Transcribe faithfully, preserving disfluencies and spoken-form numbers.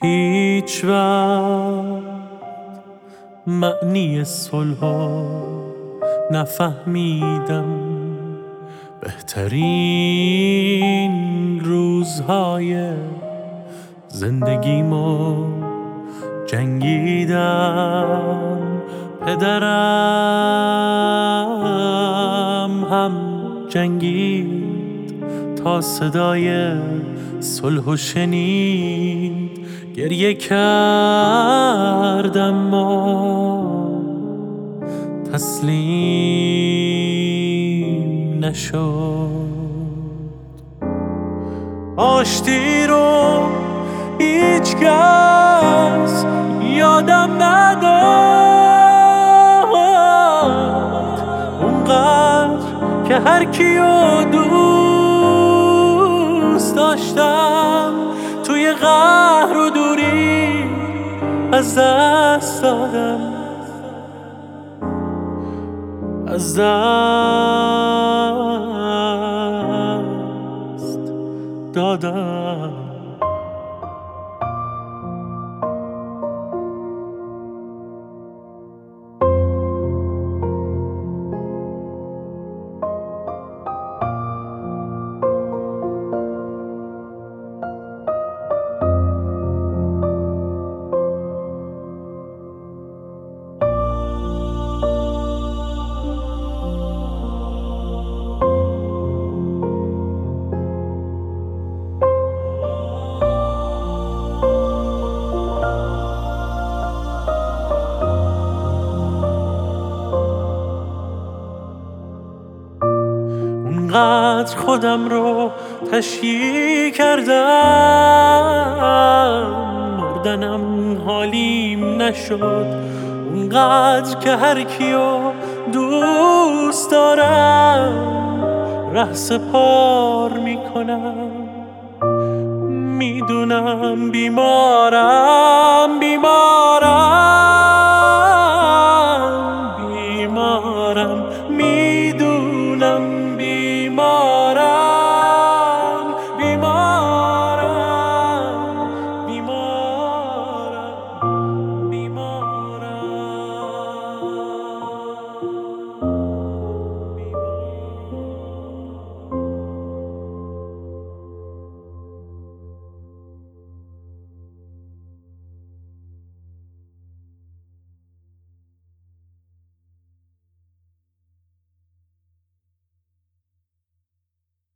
هیچ وقت معنی صلحو نفهمیدم. بهترین روزهای زندگیمو جنگیدم. پدرم هم جنگید تا صدای صلحو شنید. گریه کردم ما تسلیم نشد. آشتی رو هیچ کس یادم نداد. اونقدر که هر کیو دوست داشتم توی قهر و دوری از دست دادم، از دست دادم. اونقدر خودم رو تشییع کردم مردنم حالیم نشد. اونقدر که هر کیو دوست دارم ره سپار میکنم. میدونم بیمارم بیمارم بیمارم می